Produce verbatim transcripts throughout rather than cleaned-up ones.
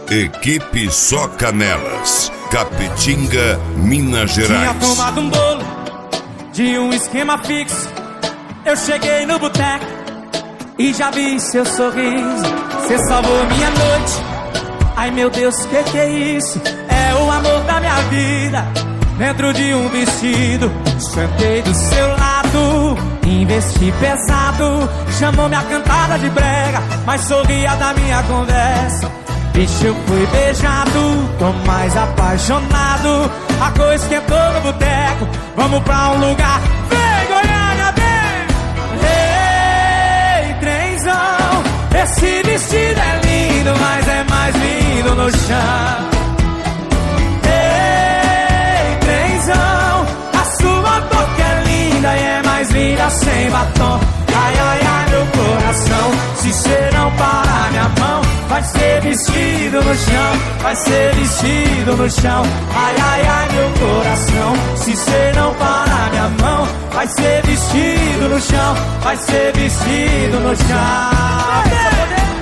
Equipe Só Canelas, Capetinga, Minas Gerais. Tinha tomado um bolo de um esquema fixo. Eu cheguei no boteco e já vi seu sorriso. Cê salvou minha noite. Ai meu Deus, que que é isso? É o amor da minha vida dentro de um vestido. Sentei do seu lado, investi pesado. Chamou minha cantada de brega, mas sorria da minha conversa. Bicho, eu fui beijado, tô mais apaixonado. A coisa esquentou no boteco, vamos pra um lugar. Vem, Goiânia, vem! Ei, trenzão, esse vestido é lindo, mas é mais lindo no chão. Ei, trenzão, a sua boca é linda e é mais linda sem batom. Ai, ai, ai, meu coração, se cê não parar minha mão, vai ser vestido no chão, vai ser vestido no chão. Ai, ai, ai, meu coração, se cê não parar minha mão, vai ser vestido no chão, vai ser vestido no chão.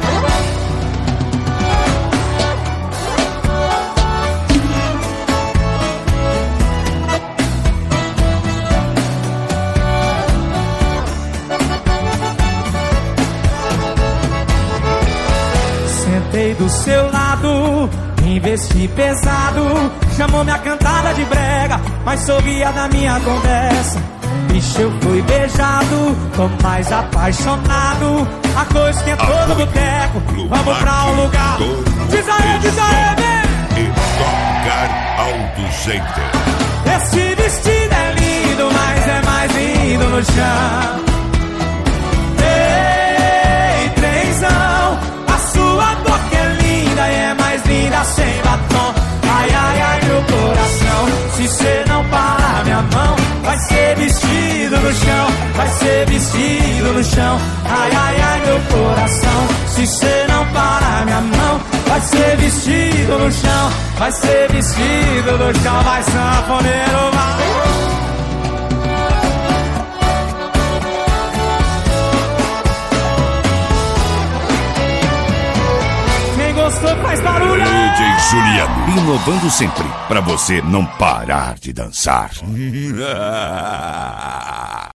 Sentei do seu lado, investi pesado. Chamou minha cantada de brega, mas sorria da minha conversa. Bicho, eu fui beijado, tô mais apaixonado. A coisa esquentou no boteco, vamos pra um lugar. Diz aí, diz aí, vem! E tocar Aldo Center. Esse vestido é lindo, mas é mais lindo no chão. Ei, trenzão, a sua boca é linda e é mais linda sem batom. Ai, ai, ai, meu coração, se cê não parar minha mão, vai ser vestido no chão, vai ser vestido no chão. Ai, ai, ai, meu coração, se cê não parar minha mão, vai ser vestido no chão, vai ser vestido no chão. Vai, sanfoneiro, vai! Gostou, faz barulho! D J Juliano, inovando sempre, pra você não parar de dançar.